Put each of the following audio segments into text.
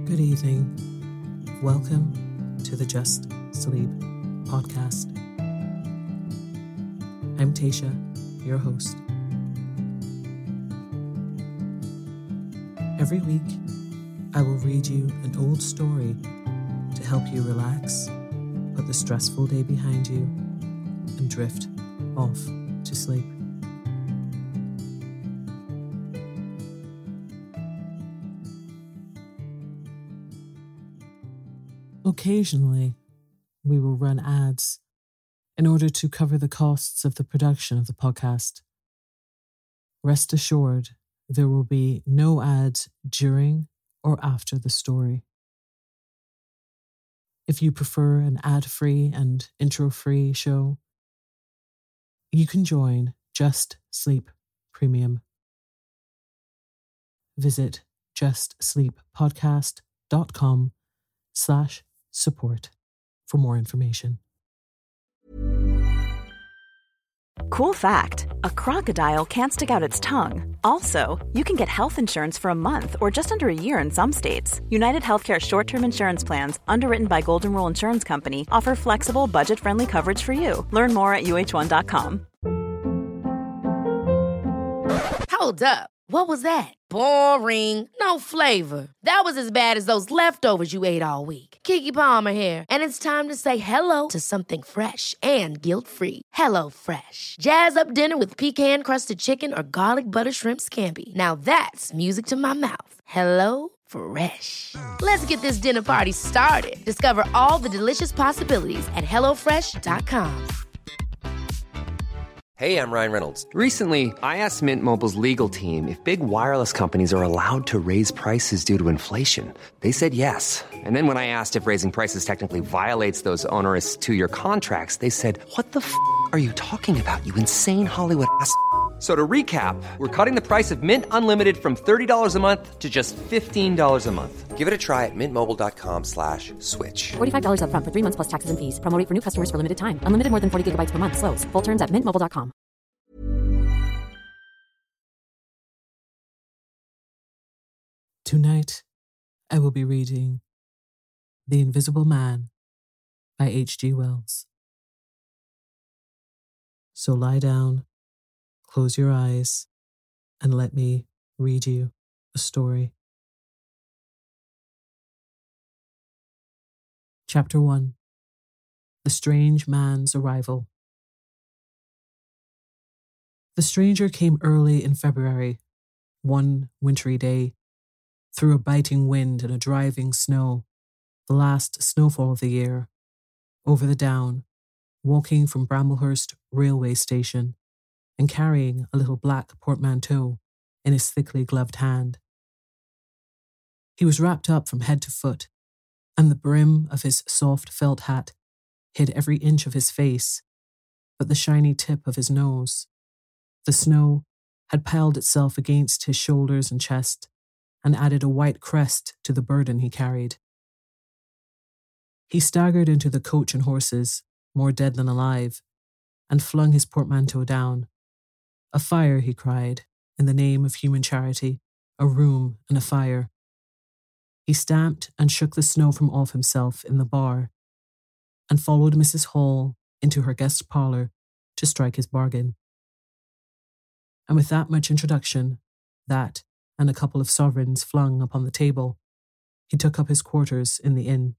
Good evening. Welcome to the Just Sleep podcast. I'm Tasha, your host. Every week, I will read you an old story to help you relax, put the stressful day behind you, and drift off to sleep. Occasionally, we will run ads in order to cover the costs of the production of the podcast. Rest assured, there will be no ads during or after the story. If you prefer an ad-free and intro-free show, you can join Just Sleep Premium. Visit justsleeppodcast.com/support for more information. Cool fact, a crocodile can't stick out its tongue. Also, you can get health insurance for a month or just under a year in some states. United Healthcare short-term insurance plans, underwritten by Golden Rule Insurance Company, offer flexible, budget-friendly coverage for you. Learn more at uh1.com. Hold up. What was that? Boring. No flavor. That was as bad as those leftovers you ate all week. Keke Palmer here, and it's time to say hello to something fresh and guilt-free. Hello Fresh. Jazz up dinner with pecan-crusted chicken or garlic butter shrimp scampi. Now that's music to my mouth. Hello Fresh. Let's get this dinner party started. Discover all the delicious possibilities at hellofresh.com. Hey, I'm Ryan Reynolds. Recently, I asked Mint Mobile's legal team if big wireless companies are allowed to raise prices due to inflation. They said yes. And then when I asked if raising prices technically violates those onerous two-year contracts, they said, "What the f*** are you talking about, you insane Hollywood ass?" So to recap, we're cutting the price of Mint Unlimited from $30 a month to just $15 a month. Give it a try at mintmobile.com/switch. $45 up front for 3 months plus taxes and fees. Promo rate for new customers for limited time. Unlimited more than 40 gigabytes per month. Slows full terms at mintmobile.com. Tonight, I will be reading The Invisible Man by H.G. Wells. So lie down, close your eyes, and let me read you a story. Chapter 1. The Strange Man's Arrival. The stranger came early in February, one wintry day, through a biting wind and a driving snow, the last snowfall of the year, over the down, walking from Bramblehurst railway station and carrying a little black portmanteau in his thickly gloved hand. He was wrapped up from head to foot, and the brim of his soft felt hat hid every inch of his face, but the shiny tip of his nose. The snow had piled itself against his shoulders and chest, and added a white crest to the burden he carried. He staggered into the coach and horses, more dead than alive, and flung his portmanteau down. "A fire," he cried, in the name of human charity, "a room and a fire." He stamped and shook the snow from off himself in the bar, and followed Mrs. Hall into her guest parlour to strike his bargain. And with that much introduction, that and a couple of sovereigns flung upon the table, he took up his quarters in the inn.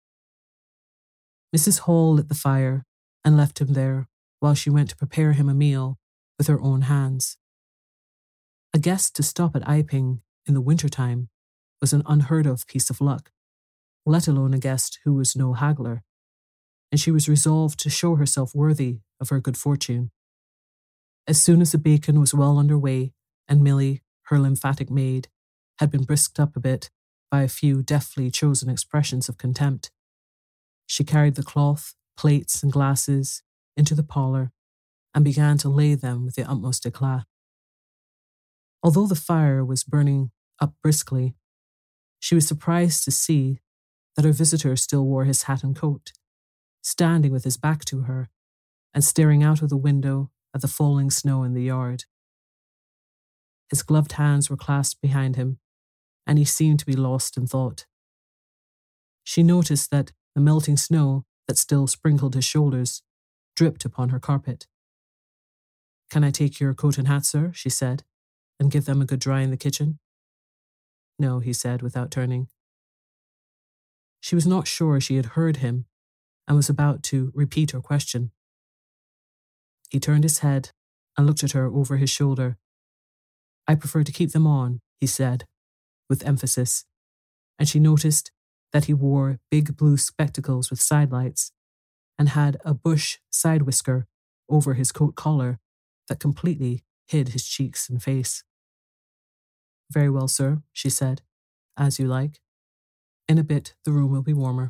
Mrs. Hall lit the fire and left him there while she went to prepare him a meal with her own hands. A guest to stop at Iping in the winter-time was an unheard-of piece of luck, let alone a guest who was no haggler, and she was resolved to show herself worthy of her good fortune. As soon as the bacon was well under way and Milly, her lymphatic maid, had been brisked up a bit by a few deftly chosen expressions of contempt, she carried the cloth, plates, and glasses into the parlour and began to lay them with the utmost eclat. Although the fire was burning up briskly, she was surprised to see that her visitor still wore his hat and coat, standing with his back to her and staring out of the window at the falling snow in the yard. His gloved hands were clasped behind him, and he seemed to be lost in thought, She noticed that the melting snow that still sprinkled his shoulders dripped upon her carpet. "Can I take your coat and hat, sir?" she said, "and give them a good dry in the kitchen?" "No," he said without turning. She was not sure she had heard him and was about to repeat her question. He turned his head and looked at her over his shoulder. "I prefer to keep them on," he said, with emphasis, and she noticed that he wore big blue spectacles with sidelights and had a bush side whisker over his coat collar that completely hid his cheeks and face. "Very well, sir," she said, "as you like. In a bit, the room will be warmer."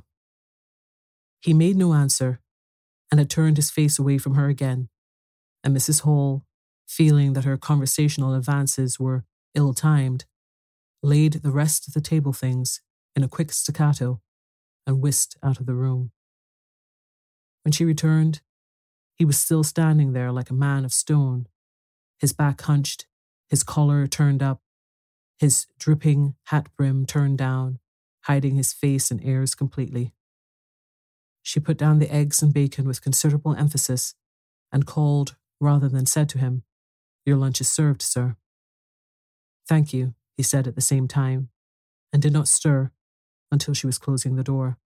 He made no answer and had turned his face away from her again, and Mrs. Hall, feeling that her conversational advances were ill-timed, laid the rest of the table things in a quick staccato and whisked out of the room. When she returned, he was still standing there like a man of stone, his back hunched, his collar turned up, his dripping hat brim turned down, hiding his face and ears completely. She put down the eggs and bacon with considerable emphasis and called, rather than said to him, "Your lunch is served, sir." "Thank you," he said at the same time, and did not stir until she was closing the door.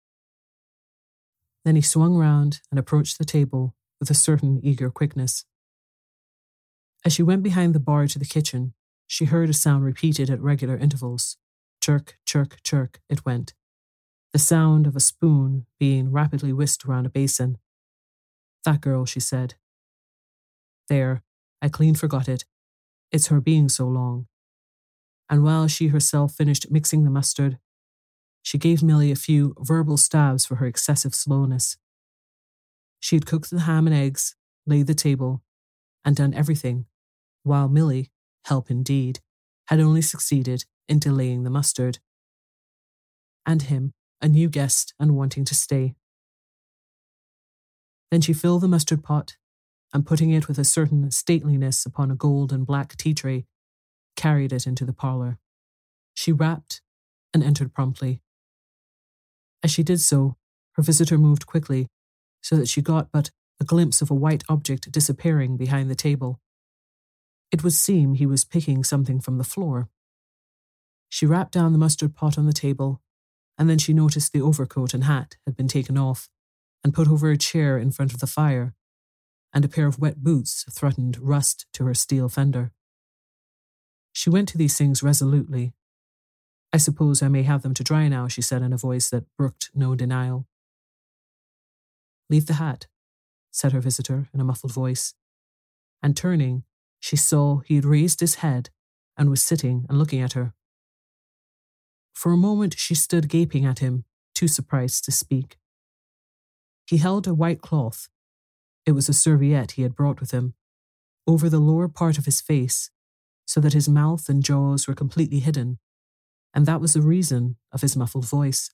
Then he swung round and approached the table with a certain eager quickness. As she went behind the bar to the kitchen, she heard a sound repeated at regular intervals. Chirk, chirk, chirk, it went. The sound of a spoon being rapidly whisked around a basin. "That girl," she said. "There, I clean forgot it. It's her being so long." And while she herself finished mixing the mustard, she gave Milly a few verbal stabs for her excessive slowness. She had cooked the ham and eggs, laid the table, and done everything, while Milly, help indeed, had only succeeded in delaying the mustard. And him, a new guest and wanting to stay. Then she filled the mustard pot, and putting it with a certain stateliness upon a gold and black tea tray, carried it into the parlour. She rapped and entered promptly. As she did so, her visitor moved quickly, so that she got but a glimpse of a white object disappearing behind the table. It would seem he was picking something from the floor. She rapped down the mustard pot on the table, and then she noticed the overcoat and hat had been taken off and put over a chair in front of the fire, and a pair of wet boots threatened rust to her steel fender. She went to these things resolutely. "I suppose I may have them to dry now," she said in a voice that brooked no denial. "Leave the hat," said her visitor in a muffled voice, and turning, she saw he had raised his head and was sitting and looking at her. For a moment she stood gaping at him, too surprised to speak. He held a white cloth, it was a serviette he had brought with him, over the lower part of his face, so that his mouth and jaws were completely hidden, and that was the reason of his muffled voice.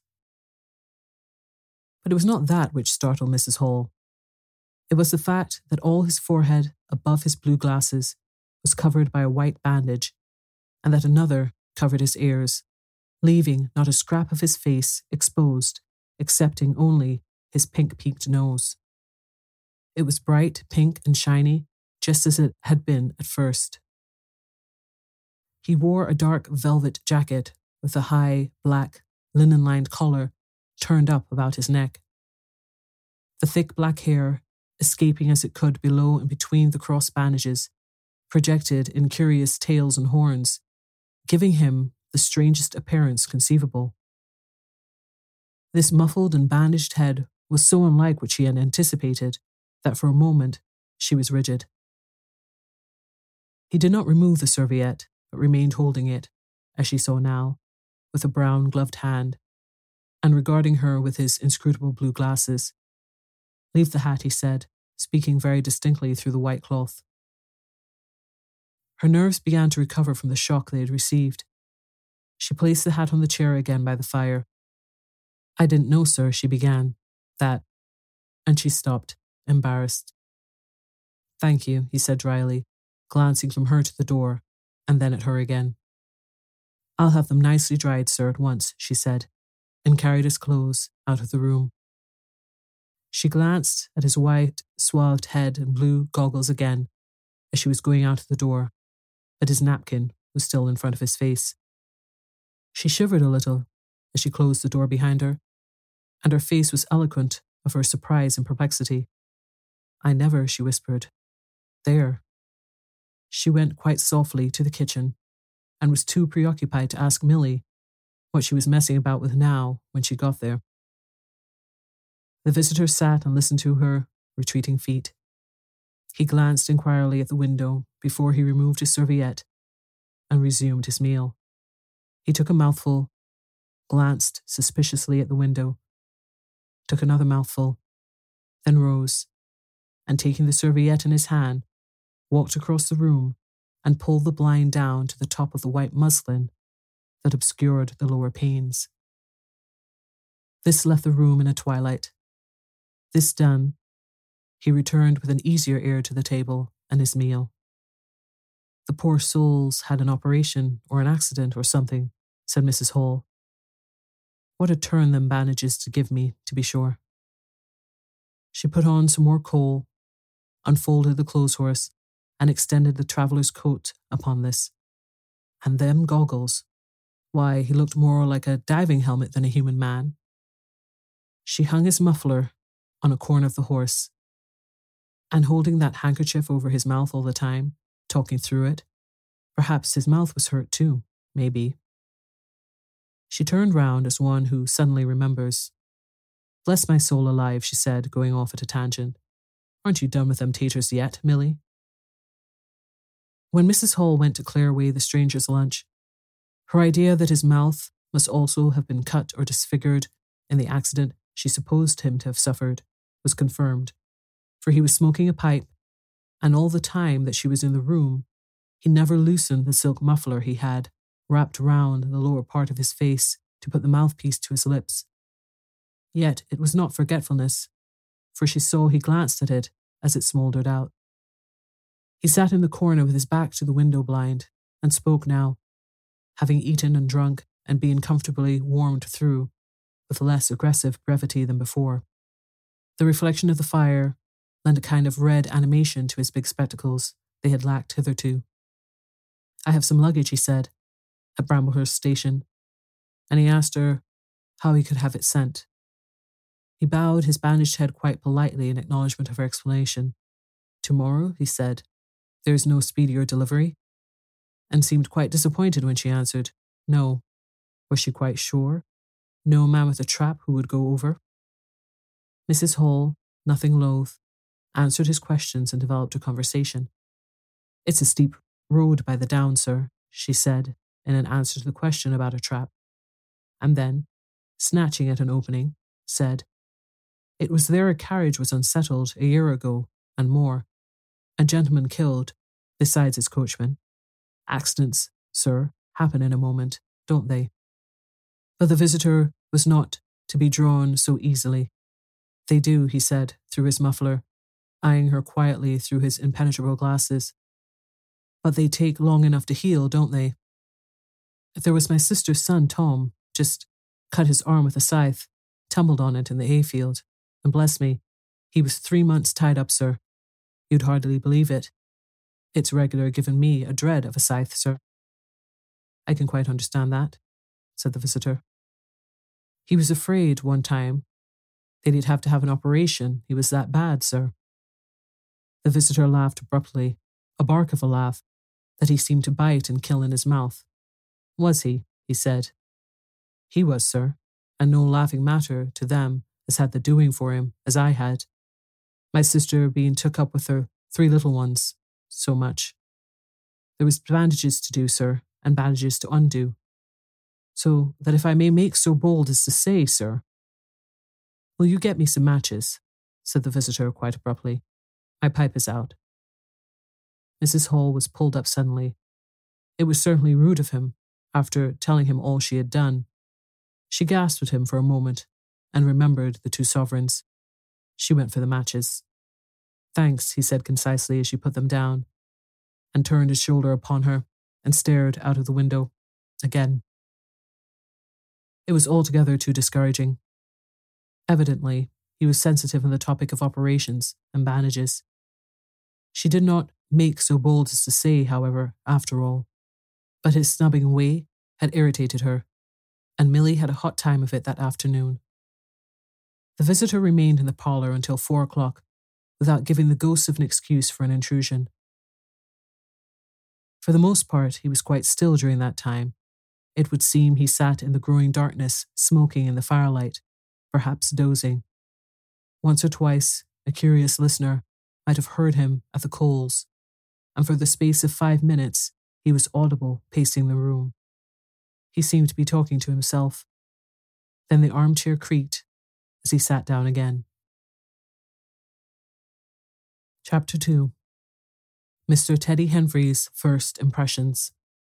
But it was not that which startled Mrs. Hall. It was the fact that all his forehead, above his blue glasses, was covered by a white bandage, and that another covered his ears, leaving not a scrap of his face exposed, excepting only his pink-peaked nose. It was bright, pink and shiny, just as it had been at first. He wore a dark velvet jacket with a high, black, linen-lined collar turned up about his neck. The thick black hair, escaping as it could below and between the cross bandages, projected in curious tails and horns, giving him the strangest appearance conceivable. This muffled and bandaged head was so unlike what she had anticipated that for a moment she was rigid. He did not remove the serviette, but remained holding it, as she saw now, with a brown gloved hand, and regarding her with his inscrutable blue glasses. "Leave the hat," he said, speaking very distinctly through the white cloth. Her nerves began to recover from the shock they had received. She placed the hat on the chair again by the fire. "I didn't know, sir," she began, "that..." and she stopped, embarrassed. "Thank you," he said dryly, glancing from her to the door, and then at her again. "I'll have them nicely dried, sir, at once," she said, and carried his clothes out of the room. She glanced at his white, swathed head and blue goggles again as she was going out of the door, but his napkin was still in front of his face. She shivered a little as she closed the door behind her, and her face was eloquent of her surprise and perplexity. "I never," she whispered. "There." She went quite softly to the kitchen and was too preoccupied to ask Milly what she was messing about with now when she got there. The visitor sat and listened to her retreating feet. He glanced inquiringly at the window before he removed his serviette and resumed his meal. He took a mouthful, glanced suspiciously at the window, took another mouthful, then rose, and taking the serviette in his hand, walked across the room and pulled the blind down to the top of the white muslin that obscured the lower panes. This left the room in a twilight. This done, he returned with an easier air to the table and his meal. "The poor souls had an operation or an accident or something," said Mrs. Hall. "What a turn them bandages to give me, to be sure." She put on some more coal, unfolded the clothes horse, and extended the traveller's coat upon this. And them goggles. Why, he looked more like a diving helmet than a human man. She hung his muffler on a corner of the horse, and holding that handkerchief over his mouth all the time, talking through it. Perhaps his mouth was hurt too, maybe. She turned round as one who suddenly remembers. "Bless my soul alive," she said, going off at a tangent. "Aren't you done with them taters yet, Milly?" When Mrs. Hall went to clear away the stranger's lunch, her idea that his mouth must also have been cut or disfigured in the accident she supposed him to have suffered was confirmed, for he was smoking a pipe, and all the time that she was in the room, he never loosened the silk muffler he had wrapped round the lower part of his face to put the mouthpiece to his lips. Yet it was not forgetfulness, for she saw he glanced at it as it smouldered out. He sat in the corner with his back to the window blind and spoke now, having eaten and drunk and being comfortably warmed through, with less aggressive brevity than before. The reflection of the fire lent a kind of red animation to his big spectacles they had lacked hitherto. "I have some luggage," he said, "at Bramblehurst Station," and he asked her how he could have it sent. He bowed his bandaged head quite politely in acknowledgement of her explanation. "Tomorrow," he said, "there is no speedier delivery," and seemed quite disappointed when she answered, "No." Was she quite sure? No man with a trap who would go over? Mrs. Hall, nothing loath, answered his questions and developed a conversation. "It's a steep road by the down, sir," she said in an answer to the question about a trap, and then, snatching at an opening, said, "It was there a carriage was unsettled a year ago and more. A gentleman killed, besides his coachman. Accidents, sir, happen in a moment, don't they?" But the visitor was not to be drawn so easily. "They do," he said through his muffler, eyeing her quietly through his impenetrable glasses. "But they take long enough to heal, don't they? There was my sister's son, Tom, just cut his arm with a scythe, tumbled on it in the hayfield, and bless me, he was 3 months tied up, sir. You'd hardly believe it. It's regular given me a dread of a scythe, sir." "I can quite understand that," said the visitor. "He was afraid one time that he'd have to have an operation. He was that bad, sir." The visitor laughed abruptly, a bark of a laugh that he seemed to bite and kill in his mouth. "Was he?" he said. "He was, sir, and no laughing matter to them as had the doing for him, as I had. My sister being took up with her 3 little ones, so much. There was bandages to do, sir, and bandages to undo. So that if I may make so bold as to say, sir—" "Will you get me some matches?" said the visitor quite abruptly. "My pipe is out." Mrs. Hall was pulled up suddenly. It was certainly rude of him, after telling him all she had done. She gasped at him for a moment, and remembered the 2 sovereigns. She went for the matches. "Thanks," he said concisely as she put them down, and turned his shoulder upon her, and stared out of the window again. It was altogether too discouraging. Evidently, he was sensitive on the topic of operations and bandages. She did not make so bold as to say, however, after all, but his snubbing way had irritated her, and Milly had a hot time of it that afternoon. The visitor remained in the parlour until 4 o'clock, without giving the ghost of an excuse for an intrusion. For the most part, he was quite still during that time. It would seem he sat in the growing darkness, smoking in the firelight, perhaps dozing. Once or twice, a curious listener might have heard him at the coals, and for the space of 5 minutes, he was audible pacing the room. He seemed to be talking to himself. Then the armchair creaked as he sat down again. Chapter 2. Mr. Teddy Henfrey's First Impressions.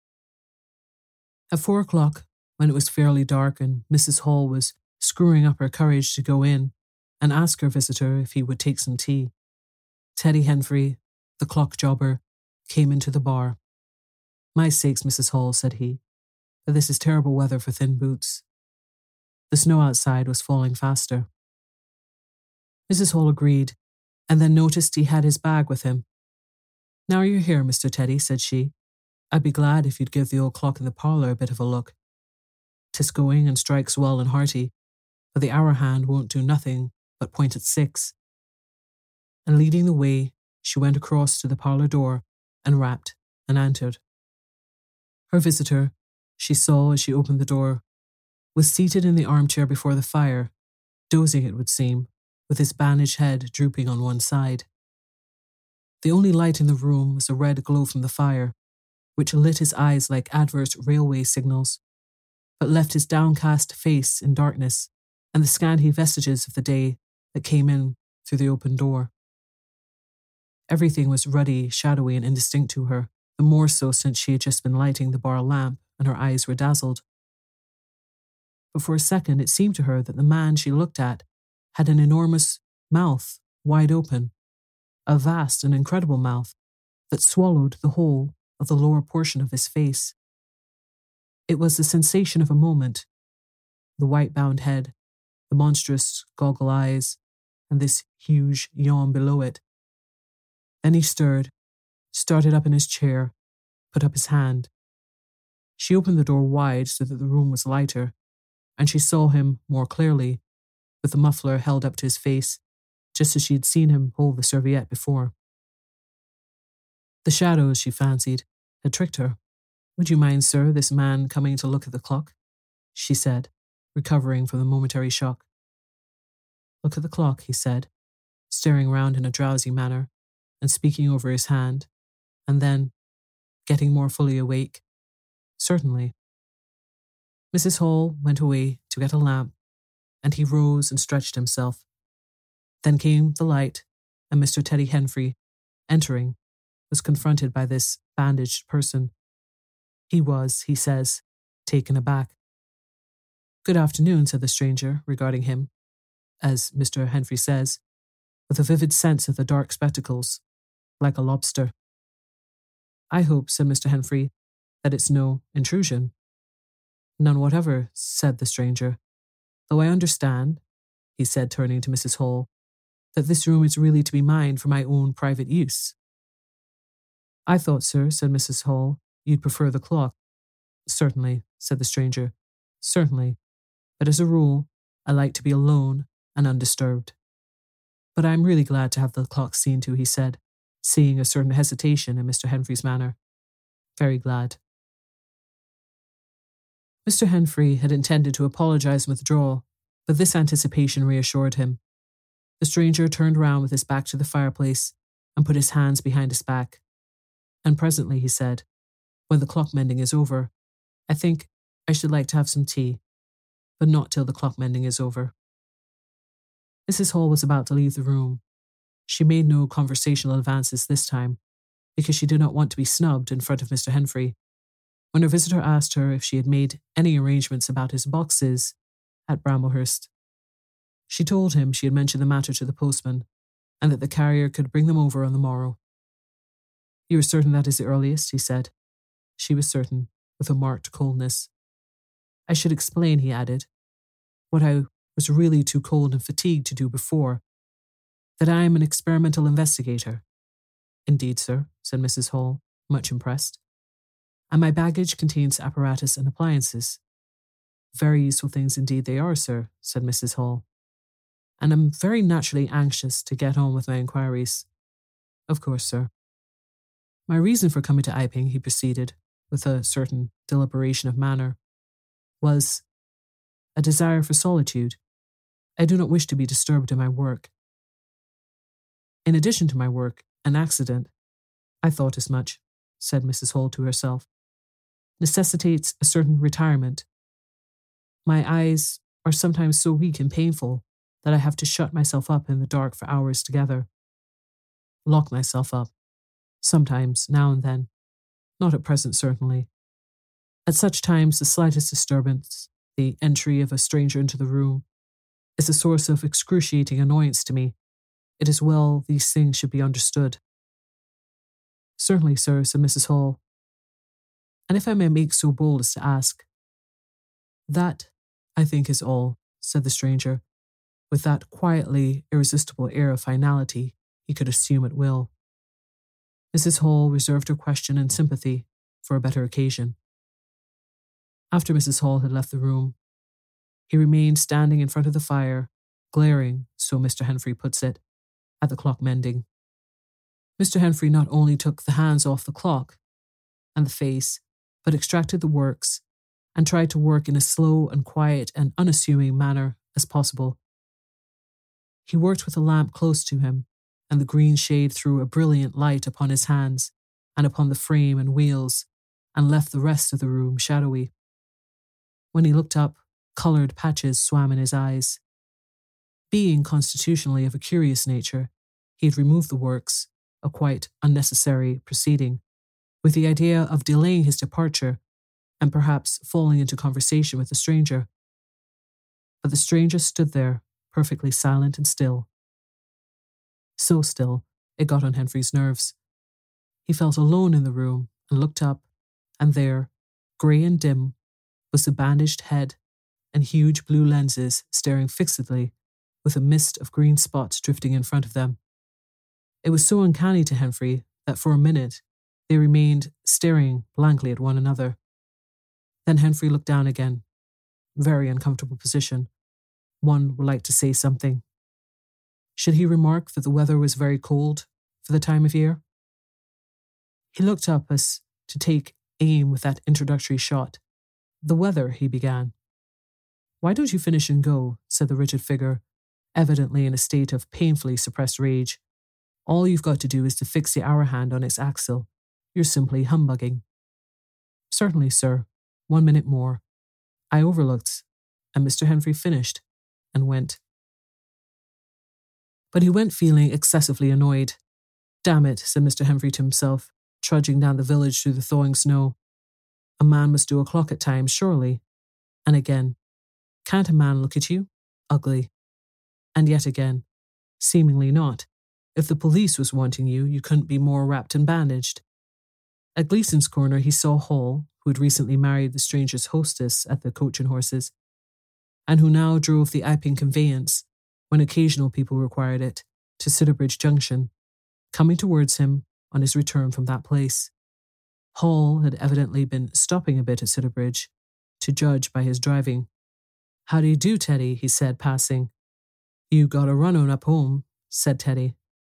At 4 o'clock, when it was fairly dark and Mrs. Hall was screwing up her courage to go in and ask her visitor if he would take some tea, Teddy Henfrey, the clock jobber, came into the bar. "My sakes, Mrs. Hall," said he, "but this is terrible weather for thin boots." The snow outside was falling faster. Mrs. Hall agreed, and then noticed he had his bag with him. "Now you're here, Mr. Teddy," said she, "I'd be glad if you'd give the old clock in the parlour a bit of a look. 'Tis going and strikes well and hearty, but the hour hand won't do nothing but point at 6. And leading the way, she went across to the parlour door and rapped and entered. Her visitor, she saw as she opened the door, was seated in the armchair before the fire, dozing it would seem, with his bandaged head drooping on one side. The only light in the room was a red glow from the fire, which lit his eyes like adverse railway signals, but left his downcast face in darkness and the scanty vestiges of the day that came in through the open door. Everything was ruddy, shadowy, and indistinct to her, the more so since she had just been lighting the bar lamp and her eyes were dazzled. But for a second it seemed to her that the man she looked at had an enormous mouth wide open, a vast and incredible mouth that swallowed the whole of the lower portion of his face. It was the sensation of a moment, the white-bound head, the monstrous goggle eyes, and this huge yawn below it. Then he started up in his chair, put up his hand. She opened the door wide so that the room was lighter, and she saw him more clearly, with the muffler held up to his face, just as she had seen him hold the serviette before. The shadows, she fancied, had tricked her. "Would you mind, sir, this man coming to look at the clock?" she said, recovering from the momentary shock. "Look at the clock," he said, staring round in a drowsy manner and speaking over his hand, and then, getting more fully awake, "Certainly." Mrs. Hall went away to get a lamp, and he rose and stretched himself. Then came the light, and Mr. Teddy Henfrey, entering, was confronted by this bandaged person. He was, he says, taken aback. "Good afternoon," said the stranger, regarding him, as Mr. Henfrey says, with a vivid sense of the dark spectacles, like a lobster. "I hope," said Mr. Henfrey, "that it's no intrusion." "None whatever," said the stranger, "though I understand," he said, turning to Mrs. Hall, "that this room is really to be mine for my own private use." "I thought, sir," said Mrs. Hall, "you'd prefer the clock." "Certainly," said the stranger, "certainly, but as a rule, I like to be alone and undisturbed. But I am really glad to have the clock seen to," he said, seeing a certain hesitation in Mr. Henfrey's manner. "Very glad." Mr. Henfrey had intended to apologize and withdraw, but this anticipation reassured him. The stranger turned round with his back to the fireplace and put his hands behind his back. "And presently," he said, "when the clock mending is over, I think I should like to have some tea, but not till the clock mending is over." Mrs. Hall was about to leave the room. She made no conversational advances this time, because she did not want to be snubbed in front of Mr. Henfrey, when her visitor asked her if she had made any arrangements about his boxes at Bramblehurst. She told him she had mentioned the matter to the postman, and that the carrier could bring them over on the morrow. "You are certain that is the earliest?" he said. She was certain, with a marked coldness. I should explain, he added, what I was really too cold and fatigued to do before, that I am an experimental investigator. Indeed, sir, said Mrs. Hall, much impressed. And my baggage contains apparatus and appliances. Very useful things indeed they are, sir, said Mrs. Hall. And I'm very naturally anxious to get on with my inquiries. Of course, sir. My reason for coming to Iping, he proceeded, with a certain deliberation of manner, was a desire for solitude. I do not wish to be disturbed in my work. In addition to my work, an accident, I thought as much, said Mrs. Hall to herself, necessitates a certain retirement. My eyes are sometimes so weak and painful that I have to shut myself up in the dark for hours together. Lock myself up. Sometimes, now and then. Not at present, certainly. At such times, the slightest disturbance, the entry of a stranger into the room, is a source of excruciating annoyance to me. It is well these things should be understood. Certainly, sir, said Mrs. Hall. And if I may make so bold as to ask, that, I think, is all, said the stranger, with that quietly irresistible air of finality he could assume at will. Mrs. Hall reserved her question and sympathy for a better occasion. After Mrs. Hall had left the room, he remained standing in front of the fire, glaring, so Mr. Henfrey puts it, at the clock mending. Mr. Henfrey not only took the hands off the clock and the face, but extracted the works and tried to work in as slow and quiet and unassuming manner as possible. He worked with a lamp close to him, and the green shade threw a brilliant light upon his hands and upon the frame and wheels, and left the rest of the room shadowy. When he looked up, coloured patches swam in his eyes. Being constitutionally of a curious nature, he had removed the works, a quite unnecessary proceeding, with the idea of delaying his departure and perhaps falling into conversation with the stranger. But the stranger stood there, perfectly silent and still. So still, it got on Henfrey's nerves. He felt alone in the room and looked up, and there, grey and dim, was the bandaged head and huge blue lenses staring fixedly, with a mist of green spots drifting in front of them. It was so uncanny to Henfrey that for a minute they remained staring blankly at one another. Then Henfrey looked down again. Very uncomfortable position. One would like to say something. Should he remark that the weather was very cold for the time of year? He looked up as to take aim with that introductory shot. The weather, he began. Why don't you finish and go, said the rigid figure, evidently in a state of painfully suppressed rage. All you've got to do is to fix the hour hand on its axle. You're simply humbugging. Certainly, sir. 1 minute more. I overlooked, and Mr. Henfrey finished and went. But he went feeling excessively annoyed. Damn it, said Mr. Henfrey to himself, trudging down the village through the thawing snow. A man must do a clock at times, surely. And again, can't a man look at you? Ugly. And yet again, seemingly not. If the police was wanting you, you couldn't be more wrapped and bandaged. At Gleason's Corner he saw Hall, who had recently married the stranger's hostess at the Coach and Horses, and who now drove the Iping conveyance, when occasional people required it, to Sidderbridge Junction, coming towards him on his return from that place. Hall had evidently been stopping a bit at Sidderbridge, to judge by his driving. How do you do, Teddy? He said, passing. You got a run on up home, said Teddy.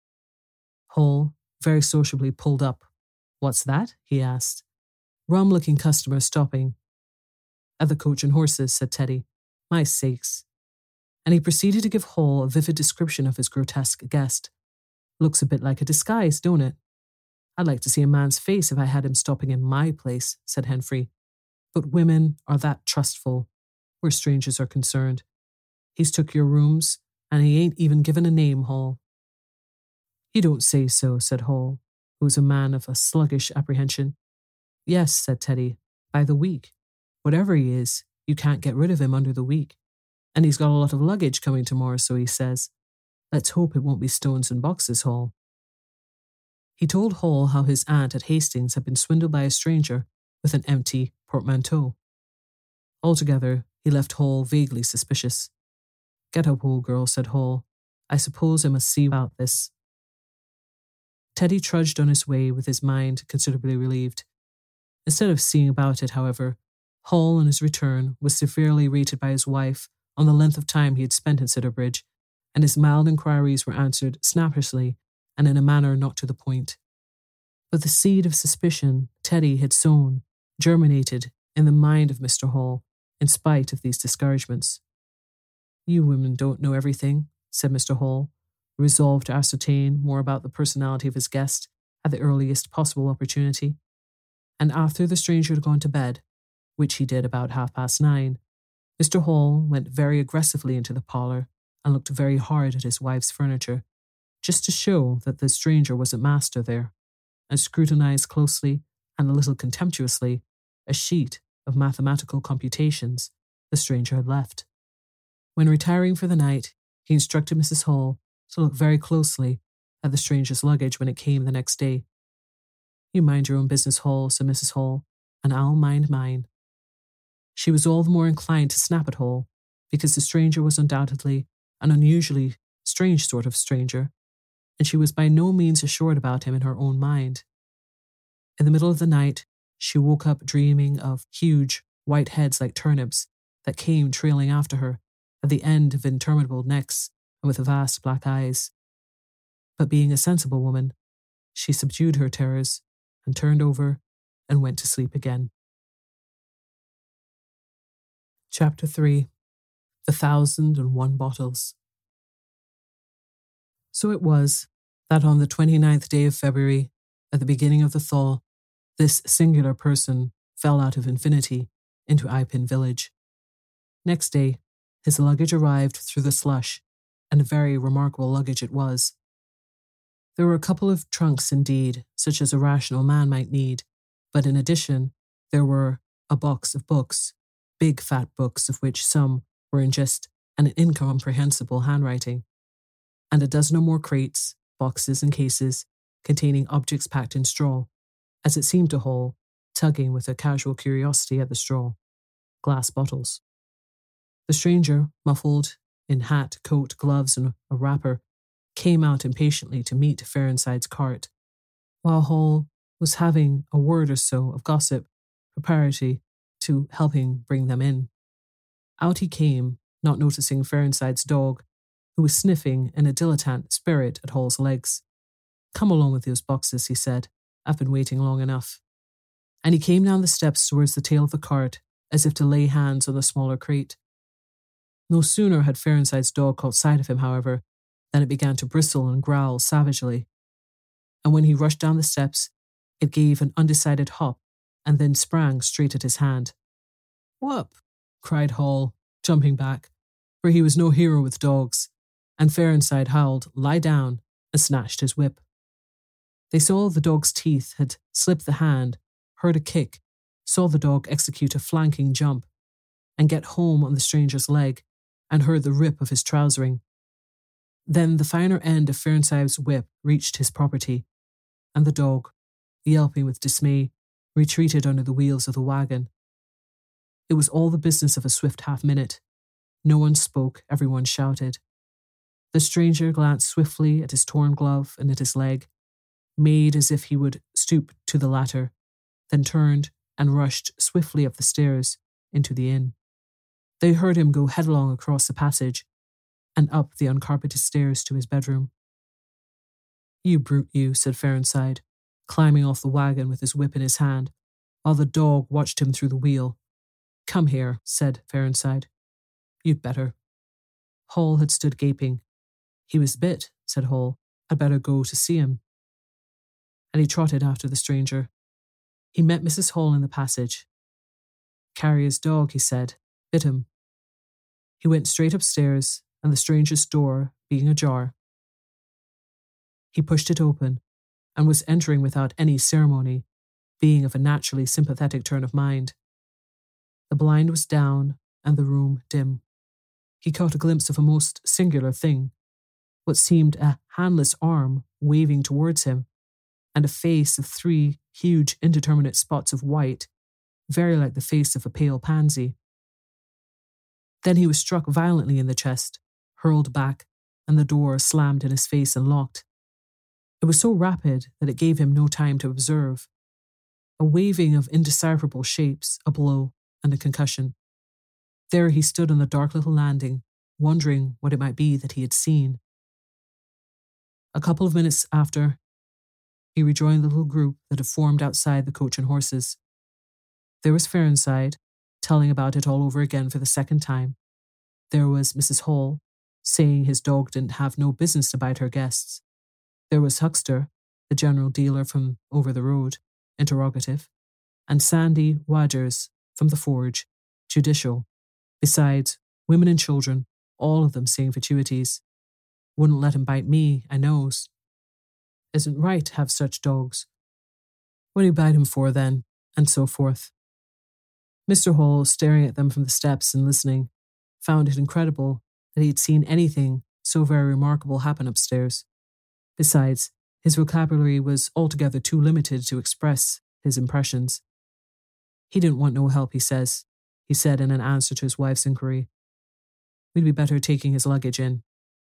Hall very sociably pulled up. What's that? He asked. Rum-looking customer stopping. At the Coach and Horses, said Teddy. My sakes. And he proceeded to give Hall a vivid description of his grotesque guest. Looks a bit like a disguise, don't it? I'd like to see a man's face if I had him stopping in my place, said Henfrey. But women are that trustful, where strangers are concerned. He's took your rooms, and he ain't even given a name, Hall. You don't say so, said Hall, who was a man of a sluggish apprehension. Yes, said Teddy, by the week. Whatever he is, you can't get rid of him under the week. And he's got a lot of luggage coming tomorrow, so he says. Let's hope it won't be stones and boxes, Hall. He told Hall how his aunt at Hastings had been swindled by a stranger with an empty portmanteau. Altogether, he left Hall vaguely suspicious. "Get up, old girl," said Hall. "I suppose I must see about this." Teddy trudged on his way with his mind considerably relieved. Instead of seeing about it, however, Hall on his return was severely rated by his wife on the length of time he had spent in Sidderbridge, and his mild inquiries were answered snappishly and in a manner not to the point. But the seed of suspicion Teddy had sown germinated in the mind of Mr. Hall, in spite of these discouragements. "You women don't know everything," said Mr. Hall, resolved to ascertain more about the personality of his guest at the earliest possible opportunity. And after the stranger had gone to bed, which he did about 9:30, Mr. Hall went very aggressively into the parlour and looked very hard at his wife's furniture, just to show that the stranger wasn't master there, and scrutinised closely and a little contemptuously a sheet of mathematical computations the stranger had left. When retiring for the night, he instructed Mrs. Hall to look very closely at the stranger's luggage when it came the next day. "You mind your own business, Hall," said Mrs. Hall, "and I'll mind mine." She was all the more inclined to snap at Hall, because the stranger was undoubtedly an unusually strange sort of stranger, and she was by no means assured about him in her own mind. In the middle of the night, she woke up dreaming of huge white heads like turnips that came trailing after her at the end of interminable necks and with vast black eyes. But being a sensible woman, she subdued her terrors and turned over and went to sleep again. Chapter 3. The 1,001 Bottles. So it was that on the 29th day of February, at the beginning of the thaw, this singular person fell out of infinity into Ipin village. Next day, his luggage arrived through the slush, and a very remarkable luggage it was. There were a couple of trunks indeed, such as a rational man might need, but in addition, there were a box of books, big fat books of which some were in just an incomprehensible handwriting, and a dozen or more crates, boxes and cases containing objects packed in straw, as it seemed to Hall, tugging with a casual curiosity at the straw, glass bottles. The stranger, muffled in hat, coat, gloves and a wrapper, came out impatiently to meet Fairnside's cart, while Hall was having a word or so of gossip preparatory to helping bring them in. Out he came, not noticing Fairnside's dog, who was sniffing in a dilettante spirit at Hall's legs. "Come along with those boxes," he said. "I've been waiting long enough." And he came down the steps towards the tail of the cart, as if to lay hands on the smaller crate. No sooner had Fairnside's dog caught sight of him, however, than it began to bristle and growl savagely. And when he rushed down the steps, it gave an undecided hop and then sprang straight at his hand. "Whup!" cried Hall, jumping back, for he was no hero with dogs, and Fairnside howled, "Lie down," and snatched his whip. They saw the dog's teeth had slipped the hand, heard a kick, saw the dog execute a flanking jump, and get home on the stranger's leg, and heard the rip of his trousering. Then the finer end of Fairnside's whip reached his property, and the dog, yelping with dismay, retreated under the wheels of the wagon. It was all the business of a swift half-minute. No one spoke, everyone shouted. The stranger glanced swiftly at his torn glove and at his leg, made as if he would stoop to the latter, then turned and rushed swiftly up the stairs into the inn. They heard him go headlong across the passage and up the uncarpeted stairs to his bedroom. "You brute, you," said Fairnside, climbing off the wagon with his whip in his hand, while the dog watched him through the wheel. "Come here," said Fairnside. "You'd better." Hall had stood gaping. "He was bit," said Hall. "I'd better go to see him." And he trotted after the stranger. He met Mrs. Hall in the passage. "Carrier's dog," he said, "bit him." He went straight upstairs, and the stranger's door being ajar, he pushed it open and was entering without any ceremony, being of a naturally sympathetic turn of mind. The blind was down and the room dim. He caught a glimpse of a most singular thing, what seemed a handless arm waving towards him, and a face of 3 huge indeterminate spots of white, very like the face of a pale pansy, Then he was struck violently in the chest, hurled back, and the door slammed in his face and locked. It was so rapid that it gave him no time to observe. A waving of indecipherable shapes, a blow, and a concussion. There he stood on the dark little landing, wondering what it might be that he had seen. A couple of minutes after, he rejoined the little group that had formed outside the Coach and Horses. There was Fernside, telling about it all over again for the second time. There was Mrs. Hall, saying his dog didn't have no business to bite her guests. There was Huckster, the general dealer from over the road, interrogative, and Sandy Wadgers from the Forge, judicial. Besides, women and children, all of them saying fatuities. Wouldn't let him bite me, I knows. Isn't right to have such dogs. What'd he bite him for then? And so forth. Mr. Hall, staring at them from the steps and listening, found it incredible that he had seen anything so very remarkable happen upstairs. Besides, his vocabulary was altogether too limited to express his impressions. He didn't want no help, he said in an answer to his wife's inquiry. We'd be better taking his luggage in.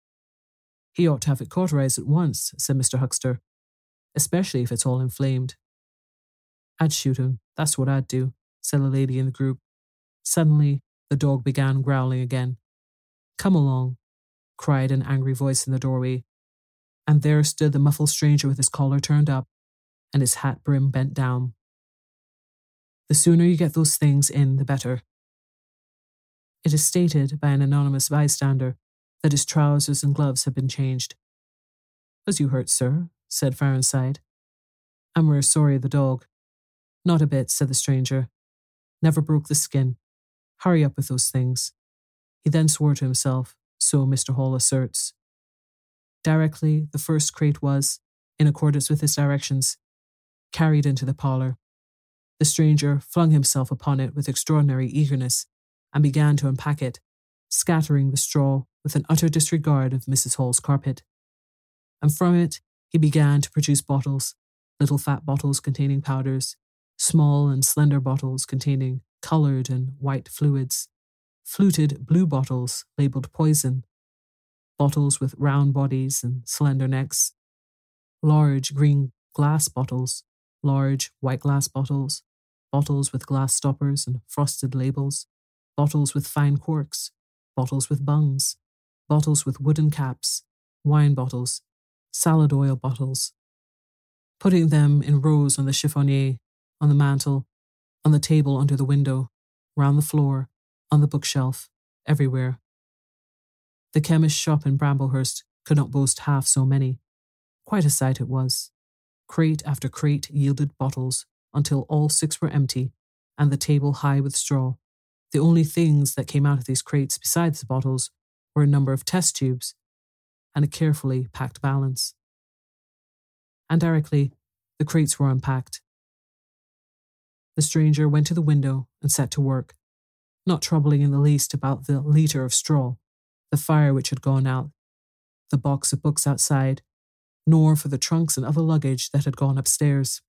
He ought to have it cauterized at once, said Mr. Huckster, especially if it's all inflamed. I'd shoot him, that's what I'd do, said a lady in the group. Suddenly, the dog began growling again. Come along, cried an angry voice in the doorway, and there stood the muffled stranger with his collar turned up and his hat brim bent down. The sooner you get those things in, the better. It is stated by an anonymous bystander that his trousers and gloves have been changed. Was you hurt, sir? Said Fernside. I'm rare sorry the dog. Not a bit, said the stranger. Never broke the skin. Hurry up with those things. He then swore to himself, so Mr. Hall asserts. Directly, the first crate was, in accordance with his directions, carried into the parlour. The stranger flung himself upon it with extraordinary eagerness and began to unpack it, scattering the straw with an utter disregard of Mrs. Hall's carpet. And from it he began to produce bottles, little fat bottles containing powders, small and slender bottles containing coloured and white fluids, fluted blue bottles labelled poison, bottles with round bodies and slender necks, large green glass bottles, large white glass bottles, bottles with glass stoppers and frosted labels, bottles with fine corks, bottles with bungs, bottles with wooden caps, wine bottles, salad oil bottles, putting them in rows on the chiffonier, on the mantel, on the table under the window, round the floor, on the bookshelf, everywhere. The chemist's shop in Bramblehurst could not boast half so many. Quite a sight it was. Crate after crate yielded bottles until all 6 were empty and the table high with straw. The only things that came out of these crates besides the bottles were a number of test tubes and a carefully packed balance. And directly, the crates were unpacked. The stranger went to the window and set to work, not troubling in the least about the litre of straw, the fire which had gone out, the box of books outside, nor for the trunks and other luggage that had gone upstairs.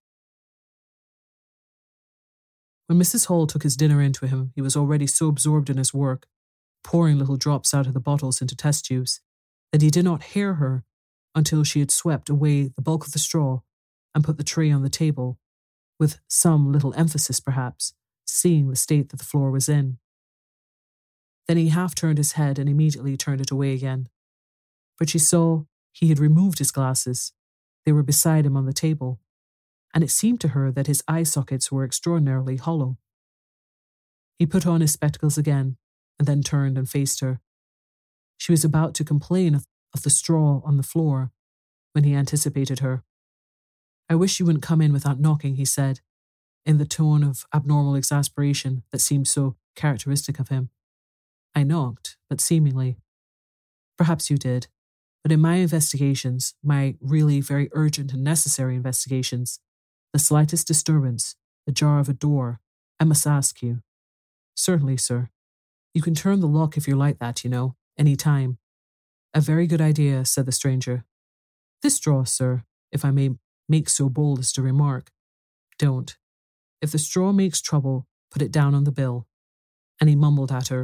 When Mrs. Hall took his dinner in to him, he was already so absorbed in his work, pouring little drops out of the bottles into test tubes, that he did not hear her until she had swept away the bulk of the straw and put the tray on the table, with some little emphasis perhaps, seeing the state that the floor was in. Then he half turned his head and immediately turned it away again. But she saw he had removed his glasses. They were beside him on the table, and it seemed to her that his eye sockets were extraordinarily hollow. He put on his spectacles again, and then turned and faced her. She was about to complain of the straw on the floor, when he anticipated her. I wish you wouldn't come in without knocking, he said, in the tone of abnormal exasperation that seemed so characteristic of him. I knocked, but seemingly. Perhaps you did, but in my investigations, my really very urgent and necessary investigations, the slightest disturbance, the jar of a door, I must ask you. Certainly, sir. You can turn the lock if you're like that, you know, any time. A very good idea, said the stranger. This straw, sir, if I may make so bold as to remark. Don't. If the straw makes trouble, put it down on the bill. And he mumbled at her,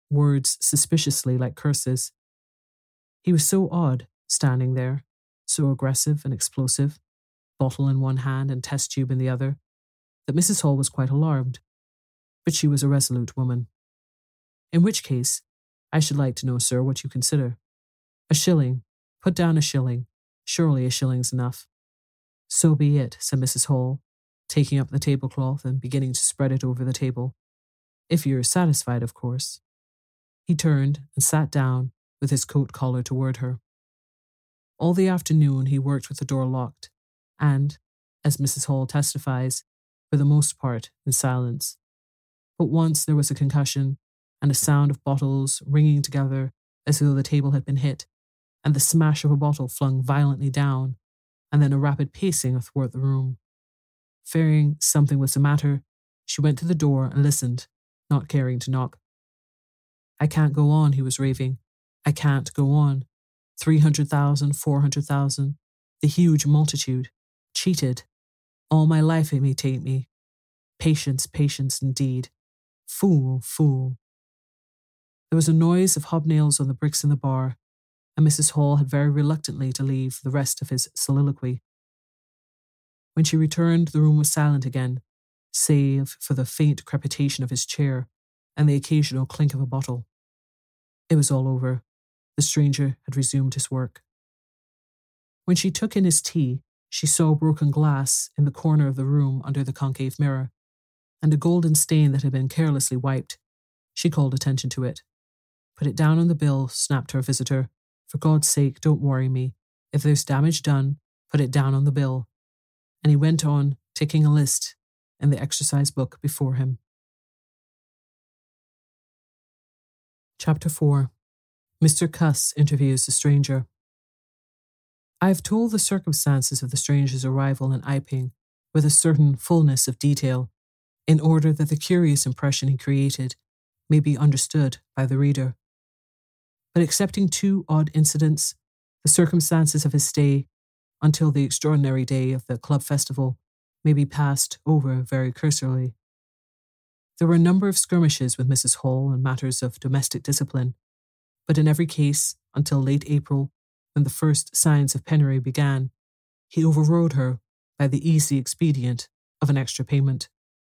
words suspiciously like curses. He was so odd, standing there, so aggressive and explosive, bottle in one hand and test tube in the other, that Mrs. Hall was quite alarmed. But she was a resolute woman. In which case, I should like to know, sir, what you consider. A shilling. Put down a shilling. Surely a shilling's enough. So be it, said Mrs. Hall, taking up the tablecloth and beginning to spread it over the table. If you're satisfied, of course. He turned and sat down with his coat collar toward her. All the afternoon he worked with the door locked, and, as Mrs. Hall testifies, for the most part in silence. But once there was a concussion, and a sound of bottles ringing together as though the table had been hit, and the smash of a bottle flung violently down, and then a rapid pacing athwart the room. Fearing something was the matter, she went to the door and listened, not caring to knock. I can't go on, he was raving. I can't go on. 300,000, 400,000, the huge multitude. Cheated. All my life it may take me. Patience, patience indeed. Fool, fool. There was a noise of hobnails on the bricks in the bar, and Mrs. Hall had very reluctantly to leave the rest of his soliloquy. When she returned, the room was silent again, save for the faint crepitation of his chair and the occasional clink of a bottle. It was all over. The stranger had resumed his work. When she took in his tea, she saw broken glass in the corner of the room under the concave mirror, and a golden stain that had been carelessly wiped. She called attention to it. Put it down on the bill, snapped her visitor. For God's sake, don't worry me. If there's damage done, put it down on the bill. And he went on, ticking a list in the exercise book before him. Chapter 4. Mr. Cuss interviews the stranger. I have told the circumstances of the stranger's arrival in Iping with a certain fullness of detail, in order that the curious impression he created may be understood by the reader. But excepting two odd incidents, the circumstances of his stay until the extraordinary day of the club festival may be passed over very cursorily. There were a number of skirmishes with Mrs. Hall in matters of domestic discipline, but in every case, until late April, when the first signs of penury began, he overrode her by the easy expedient of an extra payment.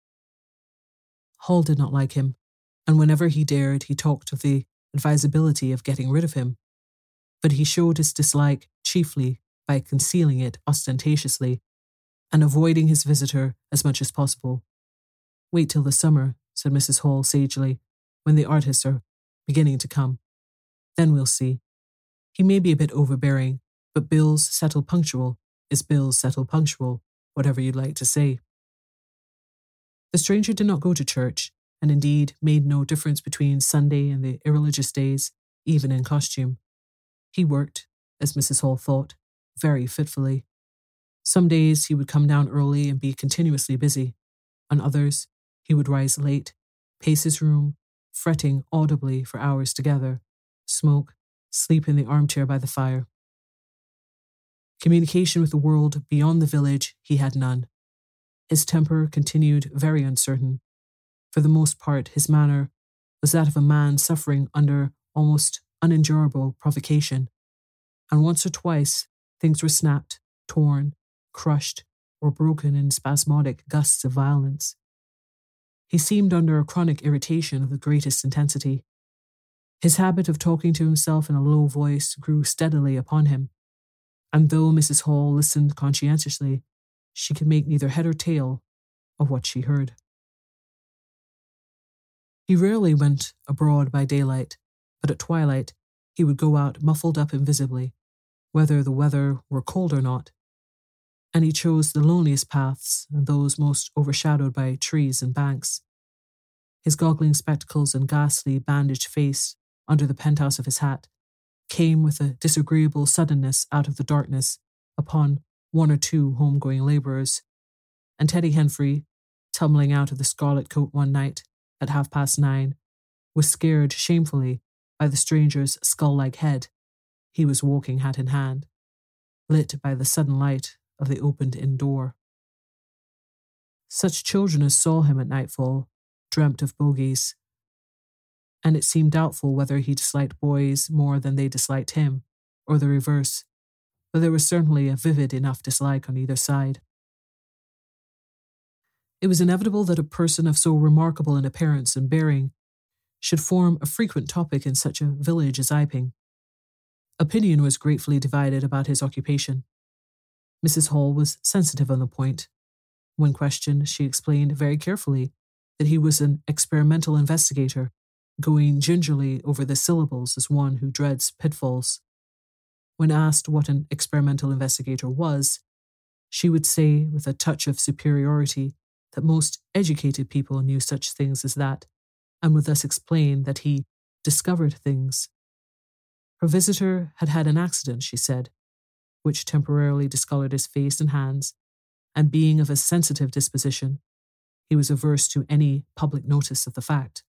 Hall did not like him, and whenever he dared, he talked of the advisability of getting rid of him, but he showed his dislike chiefly by concealing it ostentatiously and avoiding his visitor as much as possible. Wait till the summer, said Mrs. Hall sagely, when the artists are beginning to come. Then we'll see. He may be a bit overbearing, but bills settled punctual is bills settled punctual, whatever you'd like to say. The stranger did not go to church, and indeed made no difference between Sunday and the irreligious days, even in costume. He worked, as Mrs. Hall thought, very fitfully. Some days he would come down early and be continuously busy. On others, he would rise late, pace his room, fretting audibly for hours together, smoke, sleep in the armchair by the fire. Communication with the world beyond the village he had none. His temper continued very uncertain. For the most part, his manner was that of a man suffering under almost unendurable provocation, and once or twice things were snapped, torn, crushed, or broken in spasmodic gusts of violence. He seemed under a chronic irritation of the greatest intensity. His habit of talking to himself in a low voice grew steadily upon him, and though Mrs. Hall listened conscientiously, she could make neither head or tail of what she heard. He rarely went abroad by daylight, but at twilight he would go out muffled up invisibly, whether the weather were cold or not, and he chose the loneliest paths and those most overshadowed by trees and banks. His goggling spectacles and ghastly bandaged face under the penthouse of his hat came with a disagreeable suddenness out of the darkness upon one or two home-going labourers, and Teddy Henfrey, tumbling out of the Scarlet Coat one night at 9:30, was scared shamefully by the stranger's skull-like head. He was walking hat in hand, lit by the sudden light of the opened-in door. Such children as saw him at nightfall dreamt of bogies, and it seemed doubtful whether he disliked boys more than they disliked him, or the reverse, but there was certainly a vivid enough dislike on either side. It was inevitable that a person of so remarkable an appearance and bearing should form a frequent topic in such a village as Iping. Opinion was gratefully divided about his occupation. Mrs. Hall was sensitive on the point. When questioned, she explained very carefully that he was an experimental investigator, going gingerly over the syllables as one who dreads pitfalls. When asked what an experimental investigator was, she would say with a touch of superiority that most educated people knew such things as that, and would thus explain that he discovered things. Her visitor had had an accident, she said, which temporarily discolored his face and hands, and being of a sensitive disposition, he was averse to any public notice of the fact.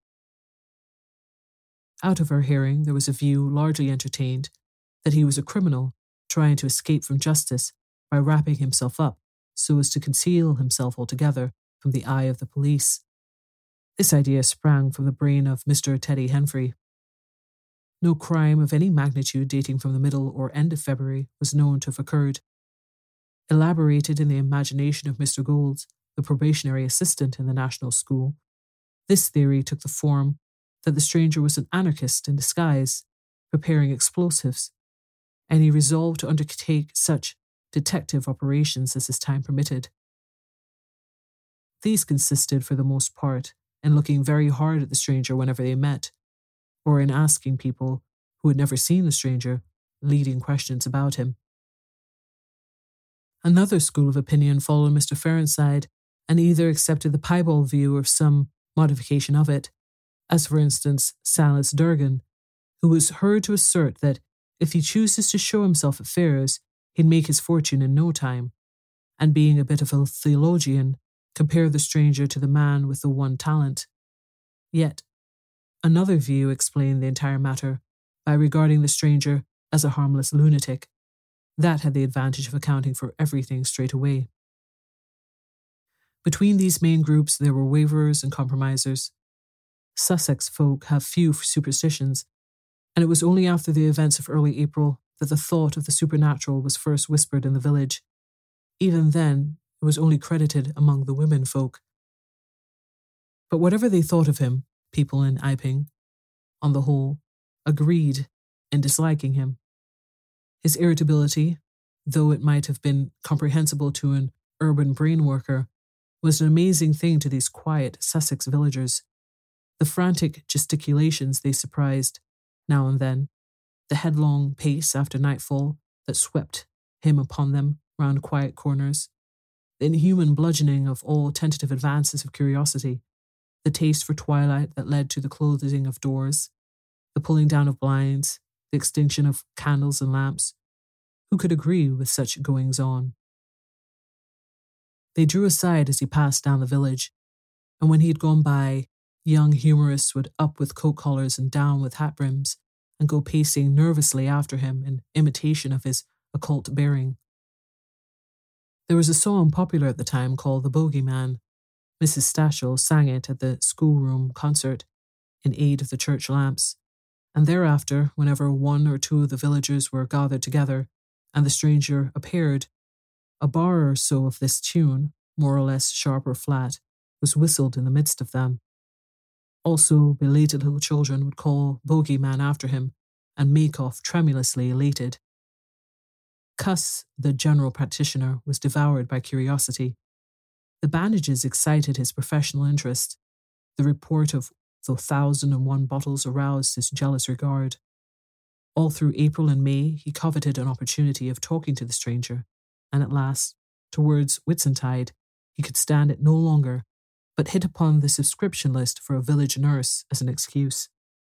Out of her hearing, there was a view largely entertained that he was a criminal trying to escape from justice by wrapping himself up so as to conceal himself altogether from the eye of the police. This idea sprang from the brain of Mr. Teddy Henfrey. No crime of any magnitude dating from the middle or end of February was known to have occurred. Elaborated in the imagination of Mr. Gould, the probationary assistant in the National School, this theory took the form that the stranger was an anarchist in disguise, preparing explosives, and he resolved to undertake such detective operations as his time permitted. These consisted, for the most part, in looking very hard at the stranger whenever they met, or in asking people who had never seen the stranger leading questions about him. Another school of opinion followed Mr. Fernside and either accepted the piebald view or some modification of it, as for instance Silas Durgan, who was heard to assert that if he chooses to show himself at fairs, he'd make his fortune in no time, and being a bit of a theologian, compare the stranger to the man with the one talent. Yet, another view explained the entire matter by regarding the stranger as a harmless lunatic. That had the advantage of accounting for everything straight away. Between these main groups there were waverers and compromisers. Sussex folk have few superstitions, and it was only after the events of early April that the thought of the supernatural was first whispered in the village. Even then, it was only credited among the women folk. But whatever they thought of him, people in Iping, on the whole, agreed in disliking him. His irritability, though it might have been comprehensible to an urban brain worker, was an amazing thing to these quiet Sussex villagers. The frantic gesticulations they surprised, now and then, the headlong pace after nightfall that swept him upon them round quiet corners, the inhuman bludgeoning of all tentative advances of curiosity, the taste for twilight that led to the closing of doors, the pulling down of blinds, the extinction of candles and lamps. Who could agree with such goings-on? They drew aside as he passed down the village, and when he had gone by, young humorists would up with coat collars and down with hat brims, and go pacing nervously after him in imitation of his occult bearing. There was a song popular at the time called The Bogeyman. Mrs. Stachel sang it at the schoolroom concert in aid of the church lamps, and thereafter, whenever one or two of the villagers were gathered together and the stranger appeared, a bar or so of this tune, more or less sharp or flat, was whistled in the midst of them. Also, belated little children would call Bogeyman after him and make off tremulously elated. Cuss, the general practitioner, was devoured by curiosity. The bandages excited his professional interest. The report of the 1,001 bottles aroused his jealous regard. All through April and May, he coveted an opportunity of talking to the stranger, and at last, towards Whitsuntide, he could stand it no longer, but hit upon the subscription list for a village nurse as an excuse.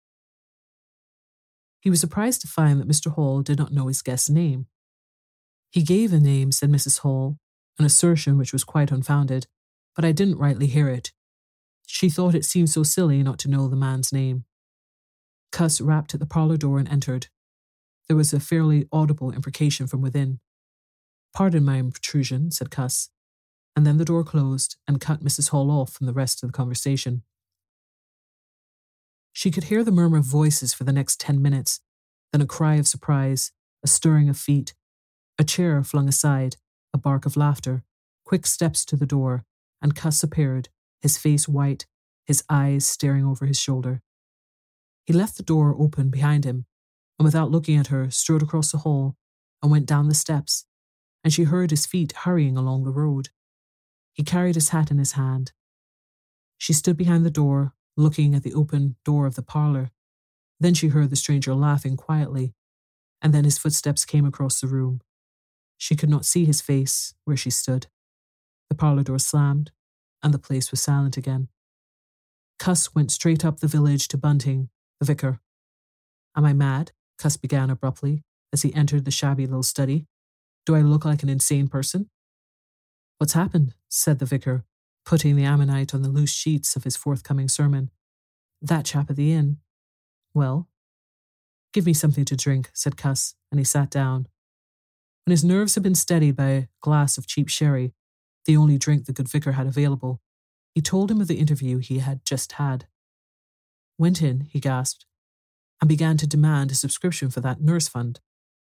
He was surprised to find that Mr. Hall did not know his guest's name. He gave a name, said Mrs. Hall, an assertion which was quite unfounded, but I didn't rightly hear it. She thought it seemed so silly not to know the man's name. Cuss rapped at the parlour door and entered. There was a fairly audible imprecation from within. "Pardon my intrusion," said Cuss, and then the door closed and cut Mrs. Hall off from the rest of the conversation. She could hear the murmur of voices for the next 10 minutes, then a cry of surprise, a stirring of feet, a chair flung aside, a bark of laughter, quick steps to the door, and Cuss appeared, his face white, his eyes staring over his shoulder. He left the door open behind him, and without looking at her, strode across the hall and went down the steps, and she heard his feet hurrying along the road. He carried his hat in his hand. She stood behind the door, looking at the open door of the parlour. Then she heard the stranger laughing quietly, and then his footsteps came across the room. She could not see his face where she stood. The parlour door slammed, and the place was silent again. Cuss went straight up the village to Bunting, the vicar. "Am I mad?" Cuss began abruptly as he entered the shabby little study. "Do I look like an insane person?" "What's happened?" said the vicar, putting the ammonite on the loose sheets of his forthcoming sermon. "That chap at the inn." "Well?" "Give me something to drink," said Cuss, and he sat down. When his nerves had been steadied by a glass of cheap sherry, the only drink the good vicar had available, he told him of the interview he had just had. "Went in," he gasped, "and began to demand a subscription for that nurse fund.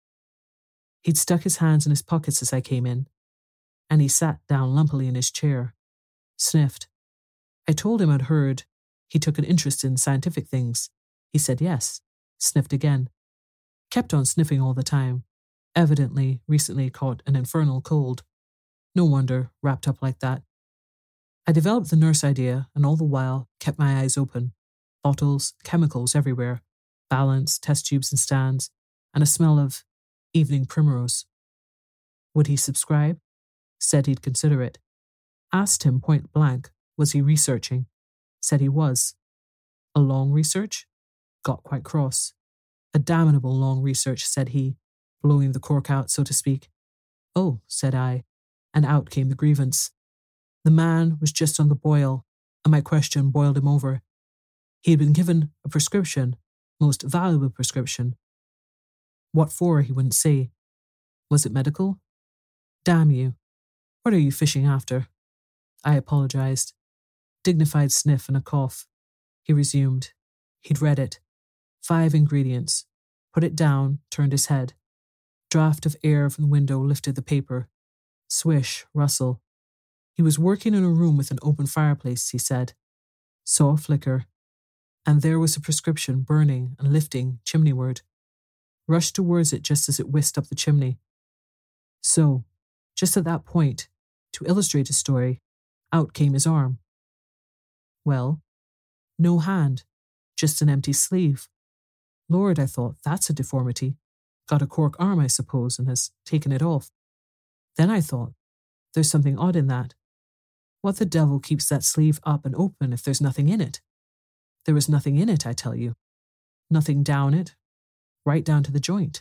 He'd stuck his hands in his pockets as I came in, and he sat down lumpily in his chair, sniffed. I told him I'd heard he took an interest in scientific things. He said yes, sniffed again. Kept on sniffing all the time, evidently recently caught an infernal cold. No wonder, wrapped up like that. I developed the nurse idea and all the while kept my eyes open. Bottles, chemicals everywhere, balance, test tubes and stands, and a smell of evening primrose. Would he subscribe? Said he'd consider it. Asked him point blank, was he researching? Said he was. A long research? Got quite cross. A damnable long research, said he, blowing the cork out, so to speak. Oh, said I, and out came the grievance. The man was just on the boil, and my question boiled him over. He had been given a prescription, most valuable prescription. What for, he wouldn't say. Was it medical? Damn you. What are you fishing after? I apologized. Dignified sniff and a cough. He resumed. He'd read it. 5 ingredients. Put it down, turned his head. Draught of air from the window lifted the paper. Swish, rustle. He was working in a room with an open fireplace, he said. Saw a flicker. And there was a prescription burning and lifting chimneyward. Rushed towards it just as it whisked up the chimney. So, just at that point, to illustrate his story, out came his arm. Well, no hand, just an empty sleeve. Lord, I thought, that's a deformity. Got a cork arm, I suppose, and has taken it off. Then I thought, there's something odd in that. What the devil keeps that sleeve up and open if there's nothing in it? There was nothing in it, I tell you. Nothing down it, right down to the joint.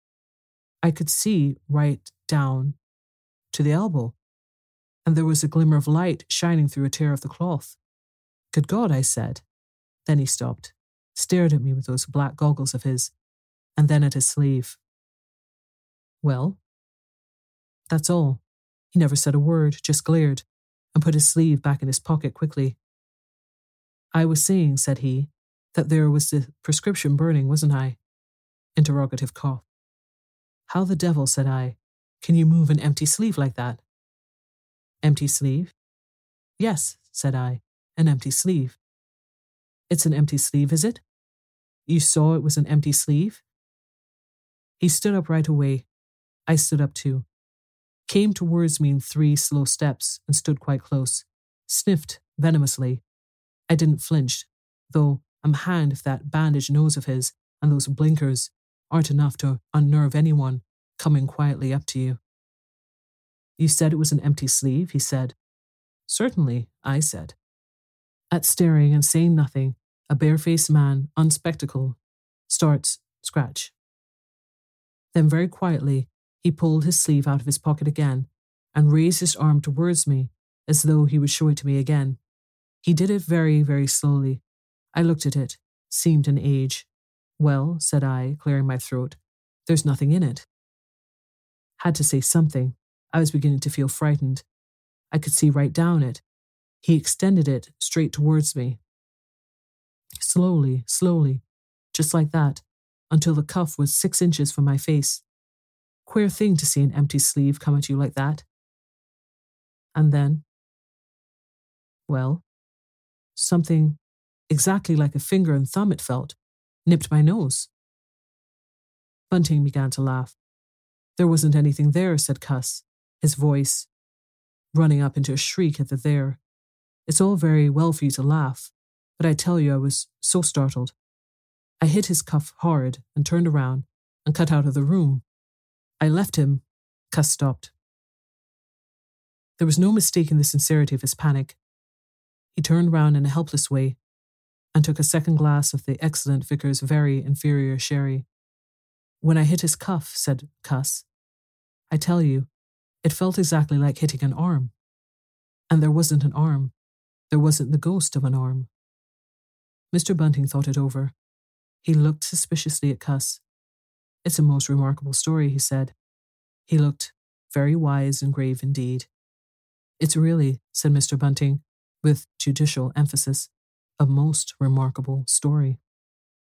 I could see right down to the elbow, and there was a glimmer of light shining through a tear of the cloth. Good God, I said. Then he stopped, stared at me with those black goggles of his, and then at his sleeve. Well, that's all. He never said a word, just glared, and put his sleeve back in his pocket quickly. I was saying, said he, that there was the prescription burning, wasn't I? Interrogative cough. How the devil, said I, can you move an empty sleeve like that? Empty sleeve? Yes, said I, an empty sleeve. It's an empty sleeve, is it? You saw it was an empty sleeve? He stood up right away. I stood up too. Came towards me in 3 slow steps and stood quite close. Sniffed venomously. I didn't flinch, though I'm hanged if that bandaged nose of his and those blinkers aren't enough to unnerve anyone coming quietly up to you. You said it was an empty sleeve, he said. Certainly, I said. At staring and saying nothing, a barefaced man, unspectacled, starts scratch. Then very quietly, he pulled his sleeve out of his pocket again and raised his arm towards me as though he would show it to me again. He did it very, very slowly. I looked at it, seemed an age. Well, said I, clearing my throat, there's nothing in it. Had to say something. I was beginning to feel frightened. I could see right down it. He extended it straight towards me. slowly, slowly, just like that, until the cuff was 6 inches from my face. Queer thing to see an empty sleeve come at you like that. And then, well, something exactly like a finger and thumb it felt, nipped my nose. Bunting began to laugh. There wasn't anything there, said Cuss, his voice running up into a shriek at the there. It's all very well for you to laugh, but I tell you I was so startled. I hit his cuff hard and turned around and cut out of the room. I left him. Cuss stopped. There was no mistaking the sincerity of his panic. He turned round in a helpless way and took a second glass of the excellent Vicar's very inferior sherry. When I hit his cuff, said Cuss, I tell you, it felt exactly like hitting an arm. And there wasn't an arm. There wasn't the ghost of an arm. Mr. Bunting thought it over. He looked suspiciously at Cuss. It's a most remarkable story, he said. He looked very wise and grave indeed. It's really, said Mr. Bunting, with judicial emphasis, a most remarkable story.